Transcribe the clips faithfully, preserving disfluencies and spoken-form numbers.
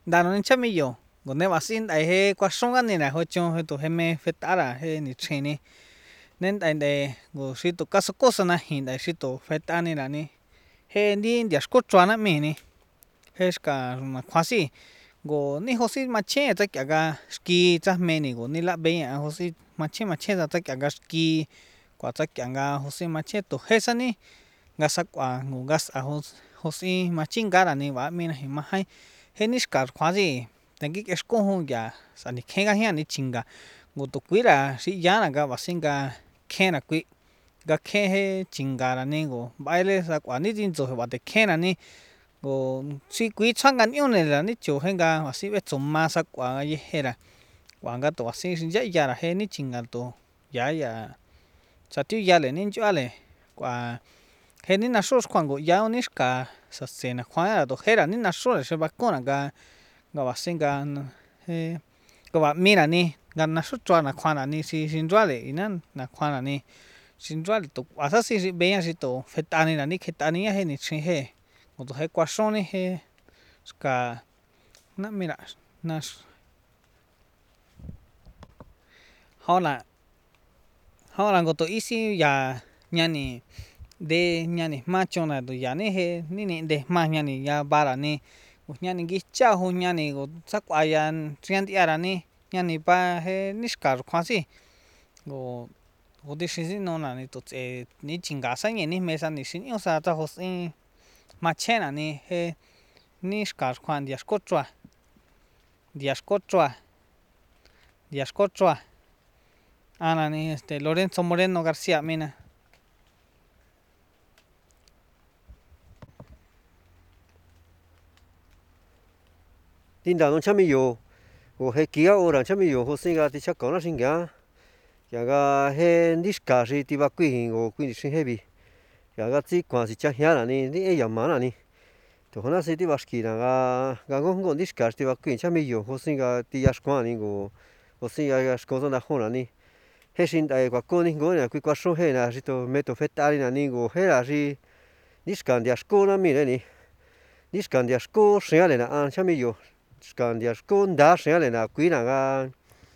đàn nó chắc mi yo còn nếu mà xin đại he qua sông anh này là hồi chung hồi tụ he me phết ta là he ni chen ni nên đại đại go si tụ cá sấu cosa na hin đại si tụ phết ta này là ni he ni dia sco chua na mi ni he ska mà khoa si go ni ho si mà che ta kya ga ski cha me ni go ni la be ya ho si mà che mà che ta kya ga ski quả ta kya ga ho si mà che tụ he sa ni ga sa quả ngu gas a ho ho si mà ching ga là ni wa mi na hi ma hai he ni ska khoa gì tangi cái sco ho ya sa ni khe ga hi ni chinga ngo to quy là si ya na ga wa sin ga khe na quy ga khe he chinga la ni go baile sa quả ni jin zo wa de khe na ni go si quy chang gan yo ne la ni cho he ga wa si ve zum ma sa quả ye he la quả ga to si sin ya ya la he ni chinga to ya ya sa tu ya le ni cho le quả he ni na so khoan go ya ni ska sa se na khoan la to he la ni na so se ba ko na ga ga wa sin ga he ga wa mi na ni ga na so chwa na khoan na ni si sin chwa le ina na khoan na ni sin chwa le to wa sa si be ya si to fe ta ni na ni ke ta ni he ni chin he mo to he kwa so ni he ska na mira na ho la ho la go to isi ya nya ni de nya ni ma cho na do ya ni he ni ni de ma nya ni ya ba la ni nya ni gi cha ho nya ni go sa kwa ya trian ti ara ni nya ni pa he ni ska khoa si go go de si no na ni to e ni chinga sa ni ni me sa ni sin yo sa ta ho sin ma che na ni he ni ska khoan dia sko chwa dia sko chwa dia sko chwa ana ni este Lorenzo Moreno García mina tin đồn chăm mi yo go he kia ora chăm mi yo ho sin ga ti cha ko na sin ga ya ga he niska si ti ba quy hin go quy sin he bi ya ga ti kwa si cha hia na ni ni e ya ma na ni to hona si ti ba ski na ga ga go go niska ti ba quy chăm mi yo ho sin ga ti ya skwa ni go ho sin ga ga sko na ho na ni he sin dai kwa ko ni go na quy kwa so he na si to me to fe ta ni na ni go he la si niska dia sko na mi le ni niska dia sko sia le na an chăm mi yo scan dia scon da sia le na quy na ga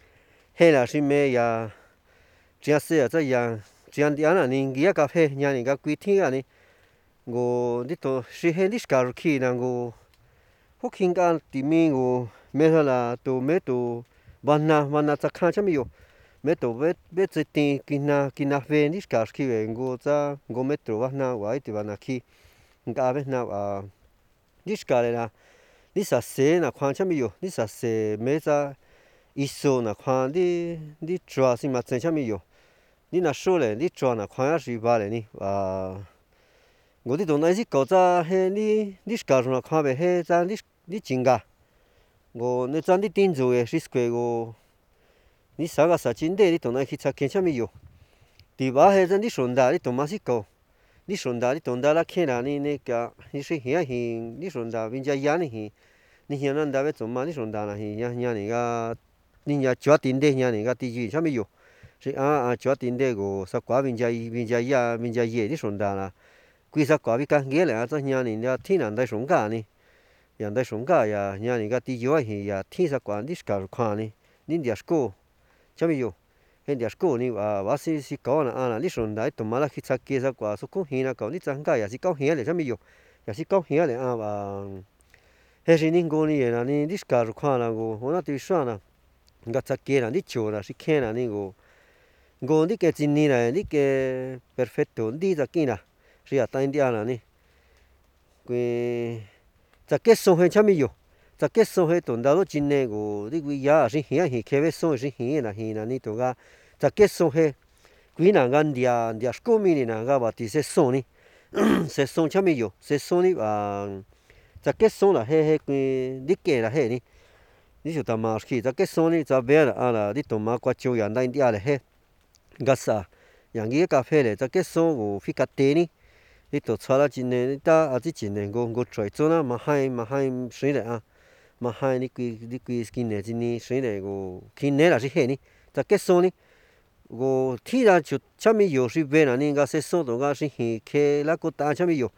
he la si me ya chia se za ya chian dia na ni gia cà phê nya ni ga quy thi ga ni go di to si he dis ka ki na go ho king ga ti mi go me la to me to bana bana ta kha cha mi yo me to ve ve te ti kina kina ve dis ka ki ve go za go metro wa na wa ti bana ki ga ve na a dis ka le na ni sa se na khoan cha mi yo ni sa se me za iso na khoan di di chua si ma chen cha mi yo ni na so le ni chua na khoan ya si ba le ni a go di don na si ko za he ni ni ska na khoan be he za ni ni jinga go ne za ni tin zo e si skwe go ni sa ga sa chin de ni to na ki cha ken cha mi yo ti ba he za ni shon da ni to ma si ko ni shon da ni to da la khe na ni ne ka ni si hi hi ni shon da vin ja ya ni hi ni hi na da ve zo ma ni shon da na hi nya nya ni ga ni nya chua tin de nya ni ga ti ji cha mi yo si a a chua tin de go sa kwa vin ja vin ja ya vin ja ye ni shon da la quy sa quả bi ka nge le a za nya ni ya thi nan dai shong ga ni yan dai shong ga ya nya ni ga ti yo hi ya thi sa quả ni ska kwa ni ni dia sko cha mi yo he dia sko ni wa wa si si ko na a na ni shon dai to ma la khi sa ke sa quả so ko hi na ko ni chang ga ya si ko hi le cha mi yo ya si ko hi le a ba he si ni go ni na ni ni ska kwa na go ho na ti sha na ga cha ke na ni cho na si ke na ni go go ni ke chin ni na ni ke perfecto di za ki na ria ta india na ni que za que so he cha mi yo za que so he ton da lo chin ne go di wi ya si hi hi ke ve so si hi na hi na ni to ga za que so he quy na gan dia dia sko mi ni na ga ba ti se so ni se so cha mi yo se so ni ba za que so la he he que di ke la he ni ni su ta ma ski za que so ni za ve la a la di to ma kwa chu ya da india le he ga sa yang ge cà phê le za que so go fi ka te ni đi tổ chức là chỉ nên ta ở chỉ chỉ nên go go chơi cho nó mà hai mà hai sinh đấy à mà hai đi quy đi quy skin này chỉ ní sinh đấy go khi này là chỉ hết ní ta kết số ní go thi ra chút chăm mi yêu sĩ về là ní cái sẽ số đó cái sĩ hi cái là có ta chăm mi yêu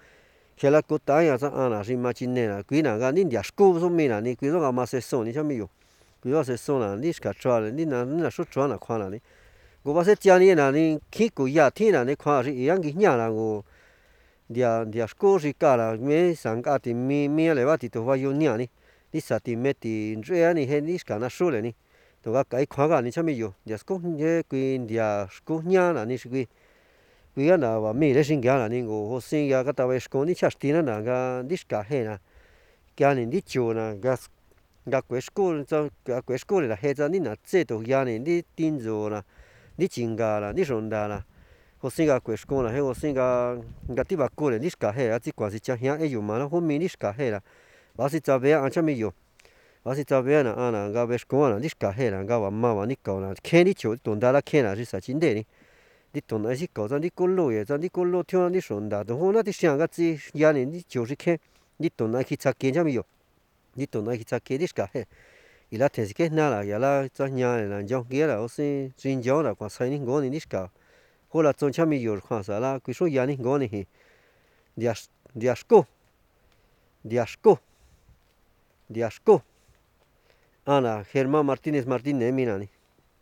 khi là cốt tai à sao anh là xin mà chín nè là quý nào cái nín địa school số mình là ní quý đó mà sẽ xong ní chăm yêu quý đó sẽ xong là ní cả trò là ní là ní là số trò là khoan là ní cô bác sẽ chia ní là ní khi cô ya thiên là ní khoan là ý cái nhà là cô địa địa school gì cả là mấy sáng cả thì mi mi lại bắt thì tôi phải yêu nhà ní ní sao thì mấy thì rồi ní hết ní cả nó số lại ní tôi cái khoan cái ní chăm yêu địa school như quý địa school nhà là ní quý quý cái nào mà mi để sinh ra là ní cô học sinh ra cái tao về school ní chắc tiền là cái ní cả hết là cái này ní chiều là cái cái quế school cho cái quế school là hết cho ní là chế độ cái này ní tin rồi là ní chính cả là ní xong đã là học sinh cái quế school là hay học sinh cái cái tí bạc cô là ní cả hết là chỉ quan chỉ cho hiện ấy mà nó hôm mi ní cả hết là bác sĩ cho bé ăn cho mi yêu bác sĩ cho bé là ăn là cái quế school là ní cả hết là cái mà mà mà ní cầu là khen ní chiều tuần đã là khen là chỉ sao chính đấy ní đi tuần ấy chỉ cầu cho ní cô lô vậy cho ní cô lô theo ní xong đã rồi hôm nay thì sáng cái gì cái này ní chiều chỉ khen ní tuần ấy khi chắc khen cho mi yêu đi tuần này chắc cái đi cả hết, ý là thế cái nào là, ý là cho nhà này là trong kia là ở trên trên gió là còn sai những cái này đi cả, hoặc là trong chăm mi nhiều khoản sao là cái số nhà những cái này, dias diasco, diasco, diasco, Ana Germán Martínez Martínez mina này,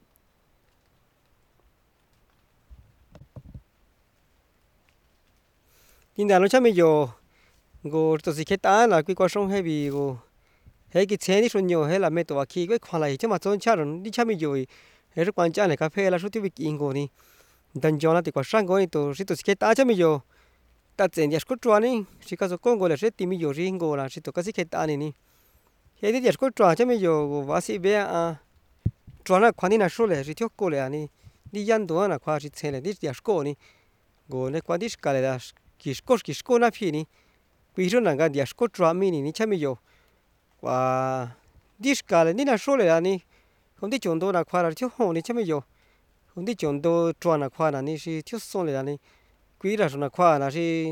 tin đàn nó chăm mi nhiều, go tôi sẽ kết án là cái quan sông hay vì go hay cái xe đi xuống nhiều hay là mấy tổ khi cái khoản này chứ mà tôi chắc là đi chăm mi nhiều hay là quan trọng này cà phê là số tiêu bị in go đi đàn gió là thì quan sang go này tôi sẽ tôi sẽ kết án chăm mi nhiều ta tiền giờ có tròn này chỉ có số con go là sẽ tìm mi nhiều riêng go là sẽ tôi có sẽ kết án này nè hay thì giờ có tròn chăm mi nhiều và sẽ bé à tròn là khoản này là số là sẽ thiếu go là nè đi ăn đồ là khoản sẽ xe là đi giờ có nè go này khoản đi cái là kisko kisko na phi ni pi na ga dia sko tra mi ni cha mi yo wa diska le ni na so le la ni không đi chọn đồ là khoa là thiếu hồn ni cha mi yo không đi chọn đồ tra là khoa là ni si thiếu son le la ni quý là là khoa là si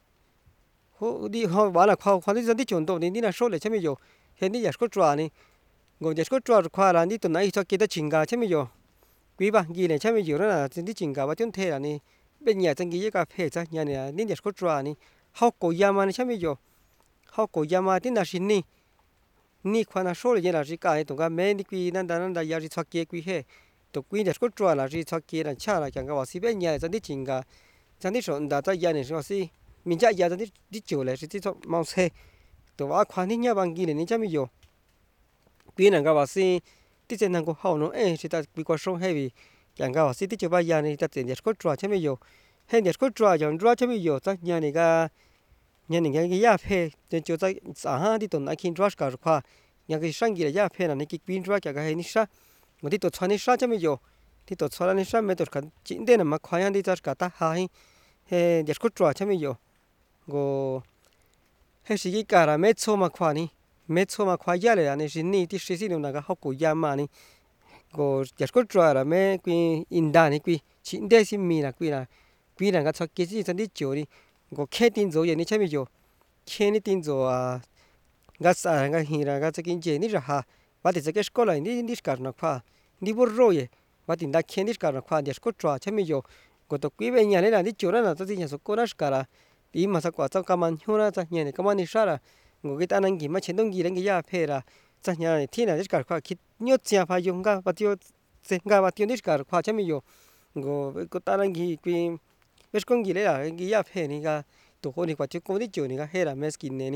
ho đi ho ba là khoa khoa đi đi chọn đồ ni ni na so le cha mi yo he ni ya sko tra ni go dia sko tra khoa là ni tu nai cho kia ta chinga cha mi yo quý ba gi le cha mi yo là đi chinga ba chọn thế là ni bên nhà chẳng nghĩ cà phê chắc nhà này nên giờ có trà này học cổ yama này chắc bây giờ học cổ yama thì là xin ni ni khoan là số là gì cả tụi cái mấy ni quy nên là nên là giờ đi thoát kia quy hết tụi quy giờ có trà là đi thoát kia là cha là chẳng có bảo sĩ bên nhà chẳng đi chỉnh cả chẳng đi sọn đã cho nhà này bảo sĩ mình chắc giờ chẳng đi đi chiều lại đi thoát mau xe tụi cái khoan thì nhà bằng kia này chắc bây giờ quy là cái bảo sĩ đi trên thằng có hậu nó ê thì ta quy qua sông hay vì chẳng có bảo sĩ đi chiều bây giờ này ta tiền giờ có trà chắc bây giờ hay giờ có trà giờ trà chắc bây giờ chắc nhà này cái nhà này cái giá phê trên chỗ tại xã ha đi tuần này khi trà cả khoa nhà cái sang kia giá phê là này cái pin trà cái hay nisa mà đi tuần sau nisa chắc bây giờ đi tuần sau nisa mấy tuần cần chín đến mà khoa đi trà cả ta hay hay giờ có trà chắc bây giờ go hay sĩ cái cả là mấy số mà khoa ní mấy số mà khoa giá này này xin ní thì sĩ sĩ đâu là cái học của giá mà ní go giờ có trà là mấy cái inda này cái chín đến xin mi là cái là quy là cái cái gì chẳng đi chiều đi, có khe tin rồi vậy này chứ bây giờ khe này tin rồi à, cái sao cái hình là cái cái gì này ra ha, và thì cái school này đi đi cả nó khoa, đi bồi rồi, và thì đã khe đi cả nó khoa, để school trò chứ bây giờ, có tổ quy bên nhà này là đi chiều là tôi thì nhà số cô nó cả, đi mà sao quả sao cái mình hiểu là sao nhà này cái mình đi sao là, ngồi cái ta năng gì mà trên đông gì đang cái giá phê là, sao nhà này thiên là đi cả khoa, kít nhớ chia phải dùng cái, và tiêu, cái và tiêu đi cả khoa chứ bây giờ, ngồi cái ta năng gì quy ves con gile la gia phe ni ga to ko ni kwa che ko ni chu ni ga he la mes kin ne ni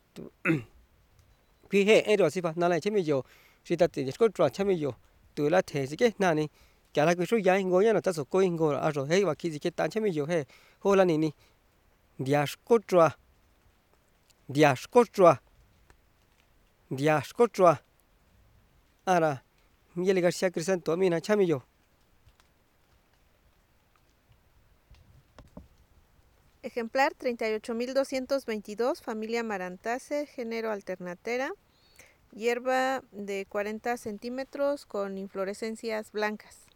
quy he e ro si pa na lai che mi yo si ta ti ko tra che mi yo tu la the si ke na ni kya la ku su ya ngo ya na ta so ko ngo a ro he wa ki si ke ta che mi yo he ho la ni ni dia ko tra dia ko tra dia ko tra ara mi le ga sia krisan to mi na che mi yo. Ejemplar treinta y ocho mil doscientos veintidós, familia Marantase, género Alternatera, hierba de cuarenta centímetros con inflorescencias blancas.